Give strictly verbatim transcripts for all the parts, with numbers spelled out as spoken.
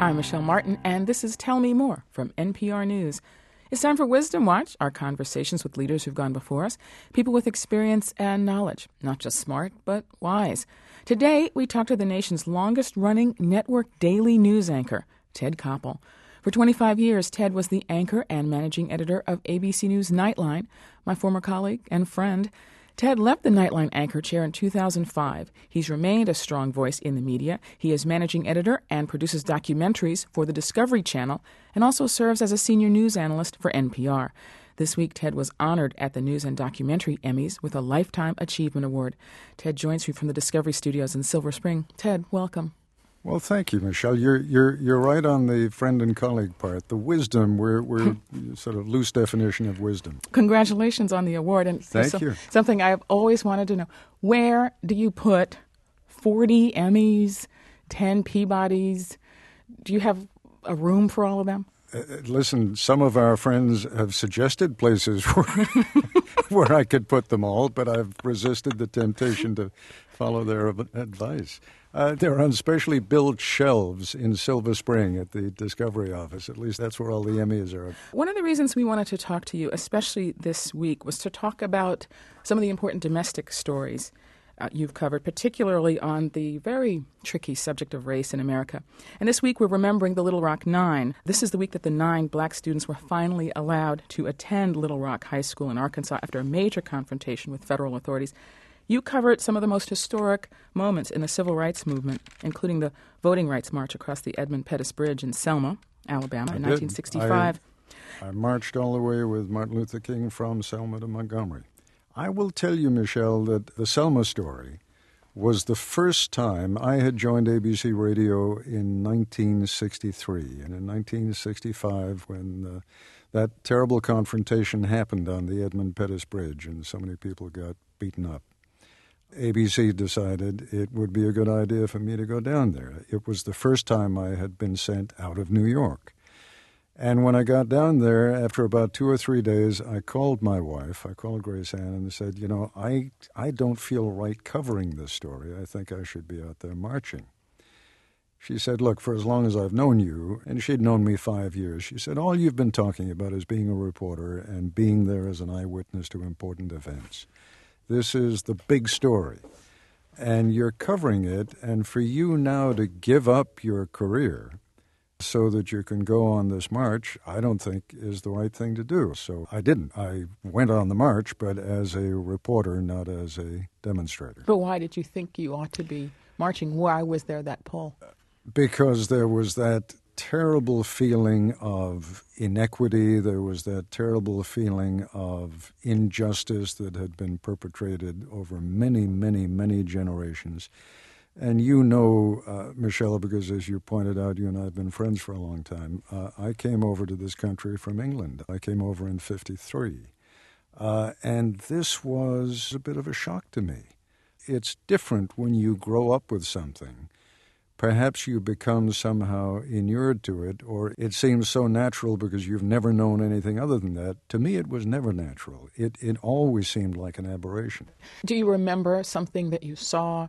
I'm Michelle Martin, and this is Tell Me More from N P R News. It's time for Wisdom Watch, our conversations with leaders who've gone before us, people with experience and knowledge, not just smart, but wise. Today, we talk to the nation's longest-running network daily news anchor, Ted Koppel. For twenty-five years, Ted was the anchor and managing editor of A B C News Nightline, my former colleague and friend. Ted left the Nightline anchor chair in two thousand five. He's remained a strong voice in the media. He is managing editor and produces documentaries for the Discovery Channel and also serves as a senior news analyst for N P R. This week, Ted was honored at the News and Documentary Emmys with a Lifetime Achievement Award. Ted joins me from the Discovery Studios in Silver Spring. Ted, welcome. Well, thank you, Michelle. You're you're you're right on the friend and colleague part. The wisdom, we're we're sort of loose definition of wisdom. Congratulations on the award. And thank so, you. Something I've always wanted to know: where do you put forty Emmys, ten Peabodys? Do you have a room for all of them? Uh, listen, some of our friends have suggested places where, where I could put them all, but I've resisted the temptation to follow their advice. Uh, they're on specially built shelves in Silver Spring at the Discovery office. At least that's where all the Emmys are. One of the reasons we wanted to talk to you, especially this week, was to talk about some of the important domestic stories uh, you've covered, particularly on the very tricky subject of race in America. And this week we're remembering the Little Rock Nine. This is the week that the nine black students were finally allowed to attend Little Rock High School in Arkansas after a major confrontation with federal authorities. You covered some of the most historic moments in the civil rights movement, including the Voting Rights March across the Edmund Pettus Bridge in Selma, Alabama, I in did. nineteen sixty-five. I, I marched all the way with Martin Luther King from Selma to Montgomery. I will tell you, Michelle, that the Selma story was the first time I had joined A B C Radio in nineteen sixty-three. And in nineteen sixty-five, when uh, that terrible confrontation happened on the Edmund Pettus Bridge and so many people got beaten up, A B C decided it would be a good idea for me to go down there. It was the first time I had been sent out of New York. And when I got down there, after about two or three days, I called my wife, I called Grace Ann, and said, you know, I, I don't feel right covering this story. I think I should be out there marching. She said, look, for as long as I've known you, and she'd known me five years, she said, all you've been talking about is being a reporter and being there as an eyewitness to important events. This is the big story, and you're covering it, and for you now to give up your career so that you can go on this march, I don't think is the right thing to do. So I didn't. I went on the march, but as a reporter, not as a demonstrator. But why did you think you ought to be marching? Why was there that pull? Because there was that terrible feeling of inequity. There was that terrible feeling of injustice that had been perpetrated over many, many, many generations. And you know, uh, Michelle, because as you pointed out, you and I have been friends for a long time. Uh, I came over to this country from England. I came over in fifty-three. Uh, and this was a bit of a shock to me. It's different when you grow up with something. Perhaps you become somehow inured to it, or it seems so natural because you've never known anything other than that. To me, it was never natural. It it always seemed like an aberration. Do you remember something that you saw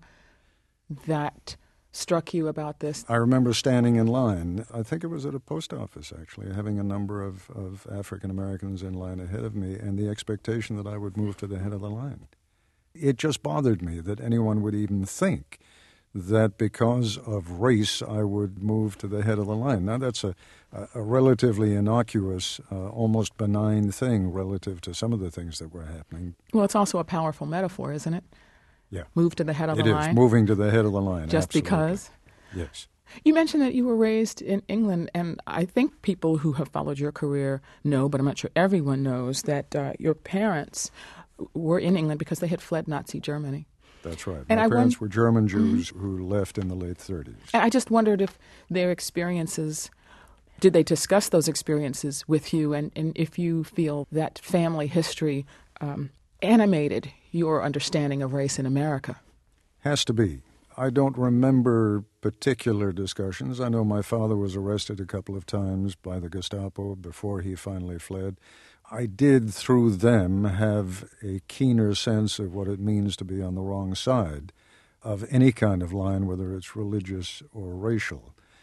that struck you about this? I remember standing in line. I think it was at a post office, actually, having a number of, of African Americans in line ahead of me, and the expectation that I would move to the head of the line. It just bothered me that anyone would even think that because of race, I would move to the head of the line. Now, that's a, a relatively innocuous, uh, almost benign thing relative to some of the things that were happening. Well, it's also a powerful metaphor, isn't it? Yeah. Move to the head of it the is, line. moving to the head of the line. Just absolutely. because? Yes. You mentioned that you were raised in England, and I think people who have followed your career know, but I'm not sure everyone knows, that uh, your parents were in England because they had fled Nazi Germany. That's right. And My I parents won- were German Jews mm-hmm. who left in the late thirties. And I just wondered if their experiences, did they discuss those experiences with you, and, and if you feel that family history um, animated your understanding of race in America? Has to be. I don't remember particular discussions. I know my father was arrested a couple of times by the Gestapo before he finally fled. I did, through them, have a keener sense of what it means to be on the wrong side of any kind of line, whether it's religious or racial.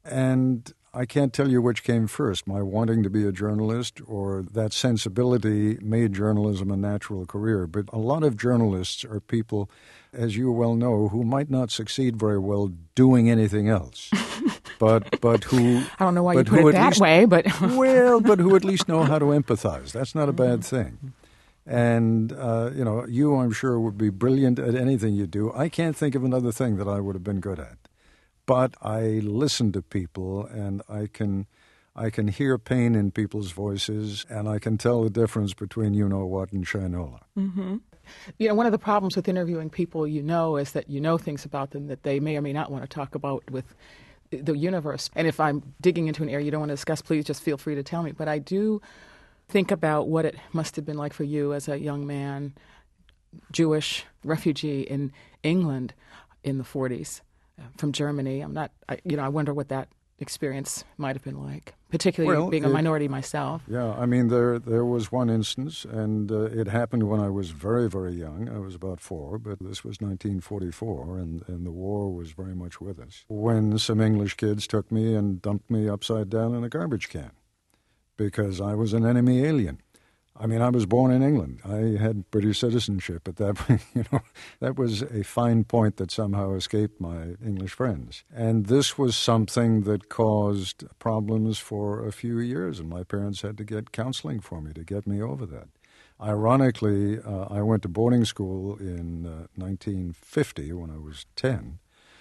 And I can't tell you which came first, my wanting to be a journalist or that sensibility made journalism a natural career. But a lot of journalists are people, as you well know, who might not succeed very well doing anything else. But but who I don't know why you put it that least, way, but well, but who at least know how to empathize. That's not a bad thing. And uh, you know, you I'm sure would be brilliant at anything you do. I can't think of another thing that I would have been good at. But I listen to people, and I can I can hear pain in people's voices, and I can tell the difference between you know what and Shinola. Mm-hmm. You know, one of the problems with interviewing people you know is that you know things about them that they may or may not want to talk about with the universe. And if I'm digging into an area you don't want to discuss, please just feel free to tell me. But I do think about what it must have been like for you as a young man, Jewish refugee in England in the forties from Germany. I'm not, I, you know, I wonder what that experience might have been like, particularly well, being it, a minority myself. Yeah, I mean, there there was one instance, and uh, it happened when I was very, very young. I was about four, but this was nineteen forty-four, and, and the war was very much with us, when some English kids took me and dumped me upside down in a garbage can because I was an enemy alien. I mean, I was born in England. I had British citizenship at that point. You know, that was a fine point that somehow escaped my English friends. And this was something that caused problems for a few years, and my parents had to get counseling for me to get me over that. Ironically, uh, I went to boarding school in uh, nineteen fifty when I was ten,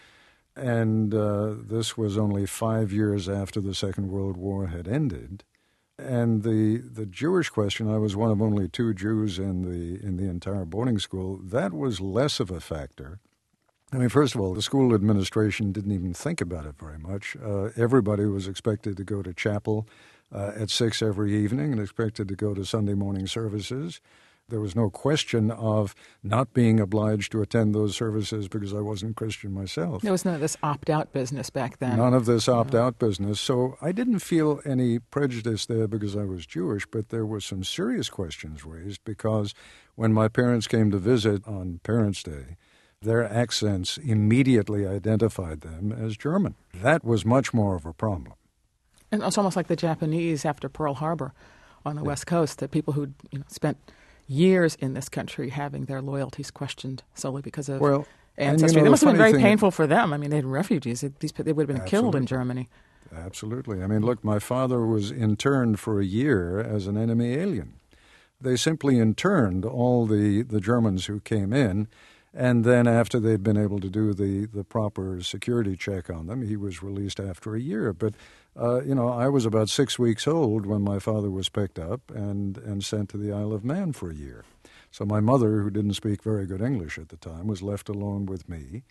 and uh, this was only five years after the Second World War had ended. And the the Jewish question, I was one of only two Jews in the in the entire boarding school, that was less of a factor. I mean, first of all, the school administration didn't even think about it very much. Uh, everybody was expected to go to chapel uh, at six every evening and expected to go to Sunday morning services. There was no question of not being obliged to attend those services because I wasn't Christian myself. There was none of this opt-out business back then. None of this opt-out business. So I didn't feel any prejudice there because I was Jewish, but there were some serious questions raised because when my parents came to visit on Parents' Day, their accents immediately identified them as German. That was much more of a problem. And it's almost like the Japanese after Pearl Harbor on the yeah. West Coast, that people who you know, spent years in this country having their loyalties questioned solely because of well, ancestry. You know, that must have been very thing, painful for them. I mean, they had refugees. These, they would have been absolutely. killed in Germany. Absolutely. I mean, look, my father was interned for a year as an enemy alien. They simply interned all the, the Germans who came in, and then after they'd been able to do the, the proper security check on them, he was released after a year. But Uh, you know, I was about six weeks old when my father was picked up and, and sent to the Isle of Man for a year. So my mother, who didn't speak very good English at the time, was left alone with me.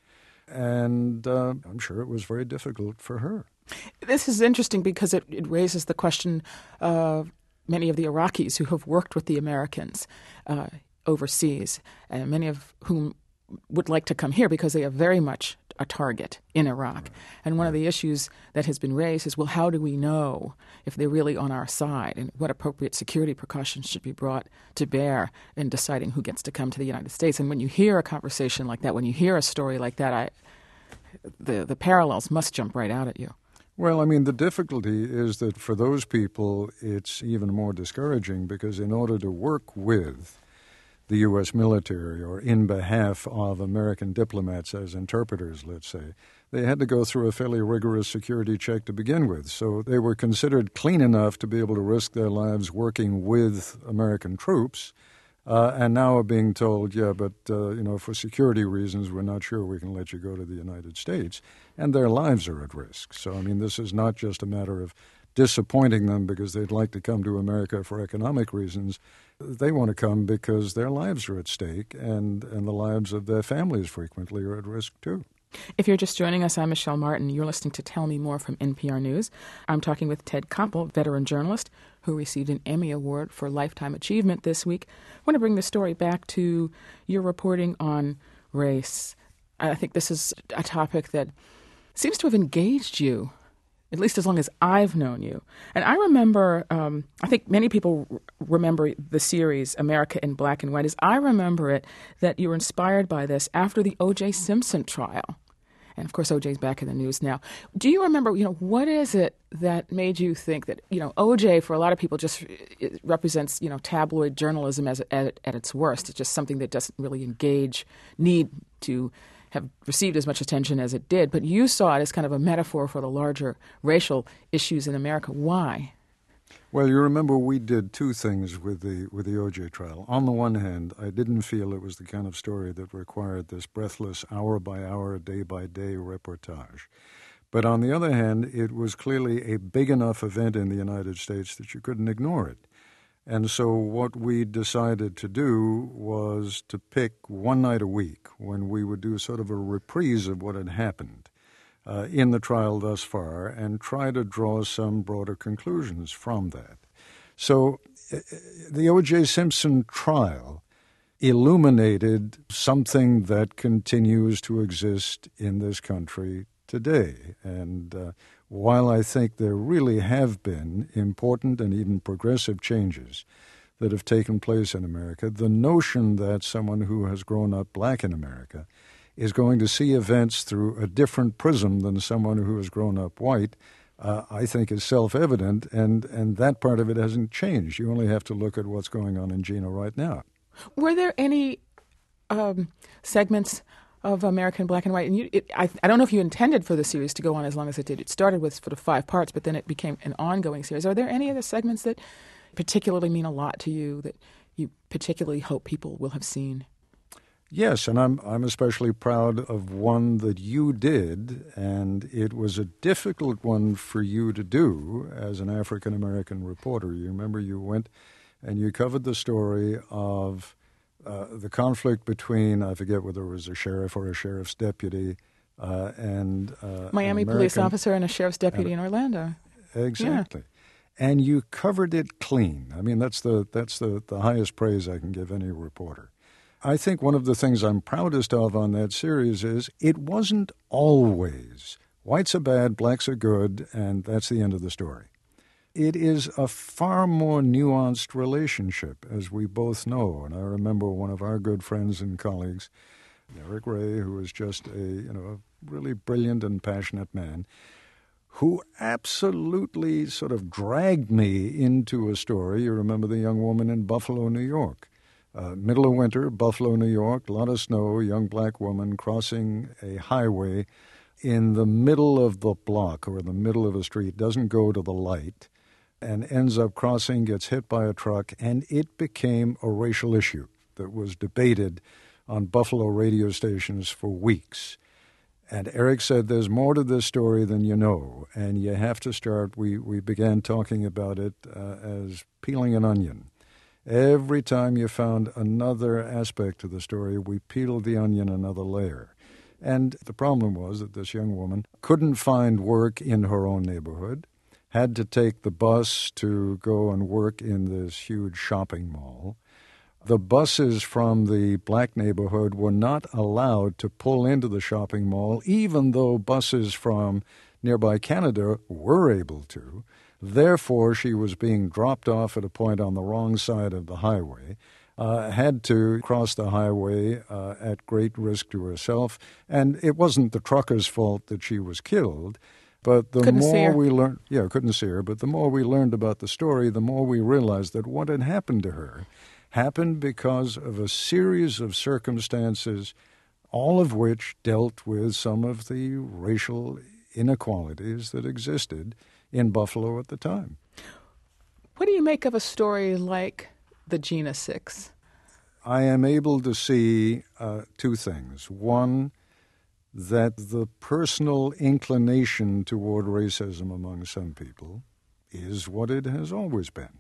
And uh, I'm sure it was very difficult for her. This is interesting because it, it raises the question of many of the Iraqis who have worked with the Americans uh, overseas, and many of whom would like to come here because they are very much a target in Iraq. Right. And one of the issues that has been raised is, well, how do we know if they're really on our side, and what appropriate security precautions should be brought to bear in deciding who gets to come to the United States? And when you hear a conversation like that, when you hear a story like that, I, the, the parallels must jump right out at you. Well, I mean, the difficulty is that for those people, it's even more discouraging because in order to work with the U S military or in behalf of American diplomats as interpreters, let's say, they had to go through a fairly rigorous security check to begin with. So they were considered clean enough to be able to risk their lives working with American troops, uh, and now are being told, yeah, but, uh, you know, for security reasons, we're not sure we can let you go to the United States. And their lives are at risk. So, I mean, this is not just a matter of disappointing them because they'd like to come to America for economic reasons. They want to come because their lives are at stake, and, and the lives of their families frequently are at risk too. If you're just joining us, I'm Michelle Martin. You're listening to Tell Me More from N P R News. I'm talking with Ted Koppel, veteran journalist who received an Emmy Award for Lifetime Achievement this week. I want to bring the story back to your reporting on race. I think this is a topic that seems to have engaged you, at least as long as I've known you. And I remember, um, I think many people r- remember the series America in Black and White. As I remember it, that you were inspired by this after the O J Simpson trial. And, of course, O J's back in the news now. Do you remember, you know, what is it that made you think that, you know, O J, for a lot of people, just it represents, you know, tabloid journalism as at, at its worst. It's just something that doesn't really engage, need to have received as much attention as it did. But you saw it as kind of a metaphor for the larger racial issues in America. Why? Well, you remember we did two things with the with the O J trial. On the one hand, I didn't feel it was the kind of story that required this breathless hour-by-hour, day-by-day reportage. But on the other hand, it was clearly a big enough event in the United States that you couldn't ignore it. And so what we decided to do was to pick one night a week when we would do sort of a reprise of what had happened Uh, in the trial thus far and try to draw some broader conclusions from that. So uh, the O J. Simpson trial illuminated something that continues to exist in this country today. And uh, while I think there really have been important and even progressive changes that have taken place in America, the notion that someone who has grown up black in America is going to see events through a different prism than someone who has grown up white, uh, I think is self-evident, and, and that part of it hasn't changed. You only have to look at what's going on in Gina right now. Were there any um, segments of American Black and White? And you, it, I, I don't know if you intended for the series to go on as long as it did. It started with sort of five parts, but then it became an ongoing series. Are there any other segments that particularly mean a lot to you, that you particularly hope people will have seen? Yes, and I'm I'm especially proud of one that you did, and it was a difficult one for you to do as an African-American reporter. You remember you went and you covered the story of uh, the conflict between, I forget whether it was a sheriff or a sheriff's deputy, uh, and uh, Miami police officer and a sheriff's deputy in Orlando. Exactly. Yeah. And you covered it clean. I mean, that's the that's the, the highest praise I can give any reporter. I think one of the things I'm proudest of on that series is it wasn't always whites are bad, blacks are good, and that's the end of the story. It is a far more nuanced relationship, as we both know. And I remember one of our good friends and colleagues, Eric Ray, who was just a you know a really brilliant and passionate man, who absolutely sort of dragged me into a story. You remember the young woman in Buffalo, New York. Uh, middle of winter, Buffalo, New York, a lot of snow, a young black woman crossing a highway in the middle of the block or in the middle of a street, doesn't go to the light, and ends up crossing, gets hit by a truck, and it became a racial issue that was debated on Buffalo radio stations for weeks. And Eric said, there's more to this story than you know, and you have to start. We, we began talking about it uh, as peeling an onion. Every time you found another aspect to the story, we peeled the onion another layer. And the problem was that this young woman couldn't find work in her own neighborhood, had to take the bus to go and work in this huge shopping mall. The buses from the black neighborhood were not allowed to pull into the shopping mall, even though buses from nearby Canada were able to. Therefore, she was being dropped off at a point on the wrong side of the highway, uh, had to cross the highway uh, at great risk to herself. And it wasn't the trucker's fault that she was killed. But the couldn't more we learned, yeah, couldn't see her, but the more we learned about the story, the more we realized that what had happened to her happened because of a series of circumstances, all of which dealt with some of the racial inequalities that existed in Buffalo at the time. What do you make of a story like the Gina Six? I am able to see uh, two things. One, that the personal inclination toward racism among some people is what it has always been.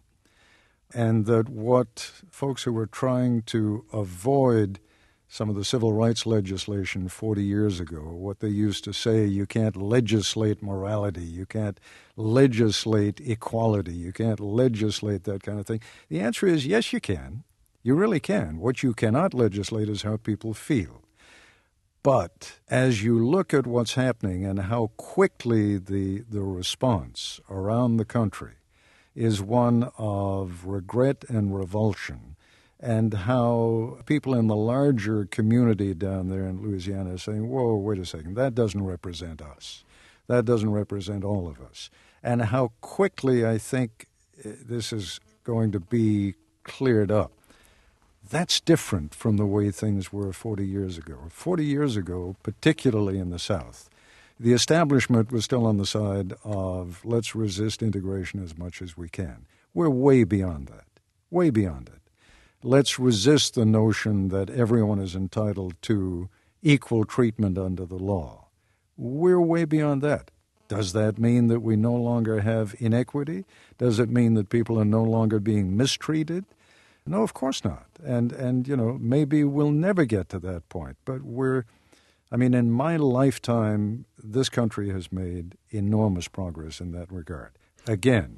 And that what folks who were trying to avoid some of the civil rights legislation forty years ago, what they used to say, you can't legislate morality, you can't legislate equality, you can't legislate that kind of thing. The answer is yes, you can. You really can. What you cannot legislate is how people feel. But as you look at what's happening and how quickly the, the response around the country is one of regret and revulsion, and how people in the larger community down there in Louisiana are saying, whoa, wait a second, that doesn't represent us. That doesn't represent all of us. And how quickly I think this is going to be cleared up. That's different from the way things were forty years ago. forty years ago, particularly in the South, the establishment was still on the side of let's resist integration as much as we can. We're way beyond that, way beyond it. Let's resist the notion that everyone is entitled to equal treatment under the law. We're way beyond that. Does that mean that we no longer have inequity? Does it mean that people are no longer being mistreated? No, of course not. And, and you know, maybe we'll never get to that point. But we're, I mean, in my lifetime, this country has made enormous progress in that regard. Again,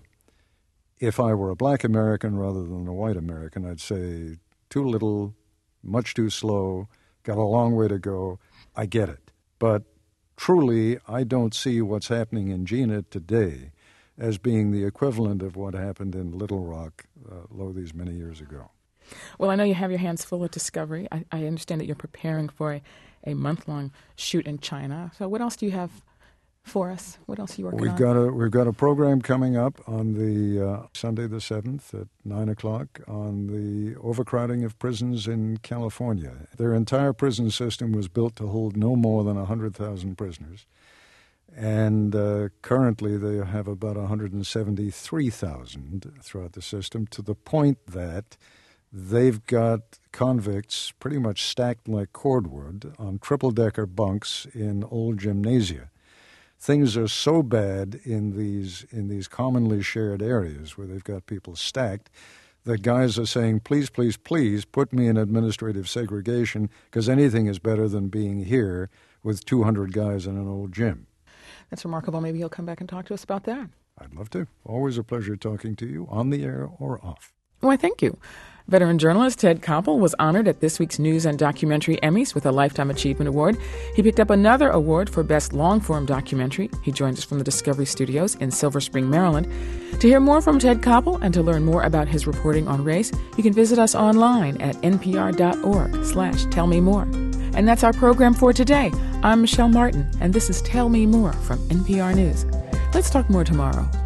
if I were a black American rather than a white American, I'd say too little, much too slow, got a long way to go. I get it. But truly, I don't see what's happening in Jena today as being the equivalent of what happened in Little Rock, uh, lo, these many years ago. Well, I know you have your hands full of Discovery. I, I understand that you're preparing for a, a month-long shoot in China. So what else do you have for us? What else are you working we've on? Got a, we've got a program coming up on the uh, Sunday the seventh at nine o'clock on the overcrowding of prisons in California. Their entire prison system was built to hold no more than one hundred thousand prisoners. And uh, currently they have about one hundred seventy-three thousand throughout the system, to the point that they've got convicts pretty much stacked like cordwood on triple-decker bunks in old gymnasia. Things are so bad in these in these commonly shared areas where they've got people stacked that guys are saying, please, please, please put me in administrative segregation because anything is better than being here with two hundred guys in an old gym. That's remarkable. Maybe he'll come back and talk to us about that. I'd love to. Always a pleasure talking to you, on the air or off. Why, thank you. Veteran journalist Ted Koppel was honored at this week's News and Documentary Emmys with a Lifetime Achievement Award. He picked up another award for Best Long-Form Documentary. He joined us from the Discovery Studios in Silver Spring, Maryland. To hear more from Ted Koppel and to learn more about his reporting on race, you can visit us online at npr.org slash tell me more. And that's our program for today. I'm Michelle Martin, and this is Tell Me More from N P R News. Let's talk more tomorrow.